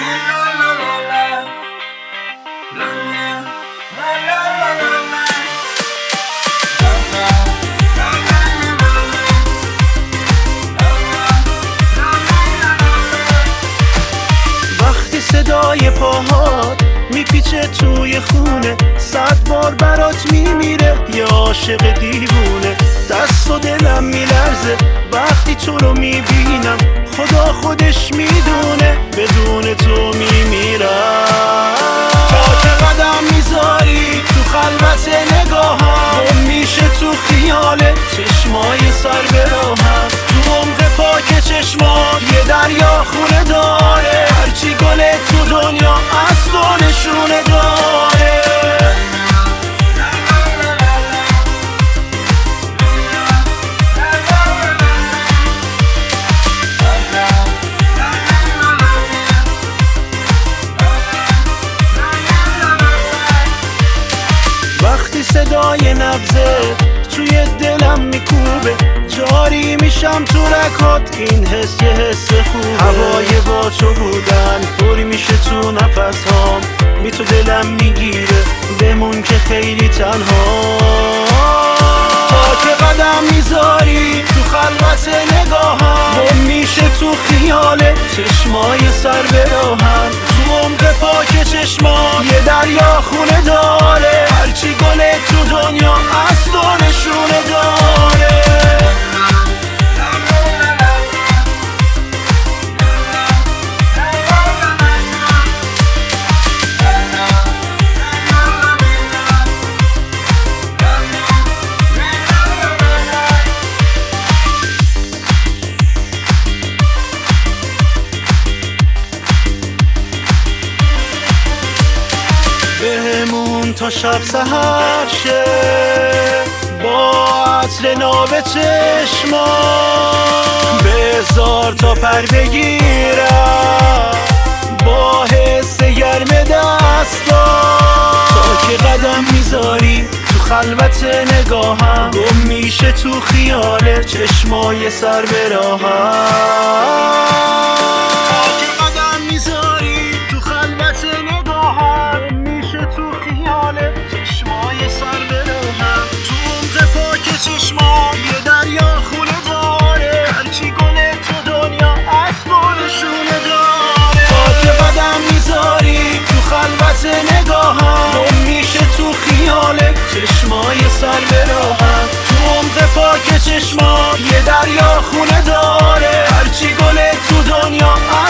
وقتی صدای پاهات میپیچه توی خونه، 100 بار برات میمیره یه عاشق دیوونه. دست و دلم میلرزه وقتی تو رو میبینم، خدا خودش میدونه بدون تو میمیرم. تا که قدم میذاری تو خلوت نگاهم، گم میشه تو خیالت چشمای سر به راهم. تو عمق پاک چشمات یه دریا خونه داره، هرچی گل تو دنیا از تو نشونه داره. وقتی صدای نبضت توی دلم میکوبه، جاری میشم تو رگات، این حس یه حس خوبه. هوای با تو بودن پری میشه تو نفسام، بی تو دلم میگیره بمون که خیلی تنها. تا که قدم میذاری تو خلوت نگاهم، گم میشه تو خیالت چشمای سر به راهم. تو عمق پاک چشمان یه دریا خونه داره، هرچی گل تو دنیا از تو نشونه داره. بهمون تا شب سحر شه با عطر ناب چشما، بذار تا پر بگیرم با حس گرم دستا. تا که قدم میذاری تو خلوت نگاهم، گم میشه تو خیال چشمای سر به راهم. چشما یه دریا خونه داره، هرچی گل تو دنیا از تو نشونه داره. تا که قدم میذاری تو خلوت نگاهم، گم میشه تو خیالت چشمای سر به راهم. تو عمق پاک چشما یه دریا خونه داره، هرچی گل تو دنیا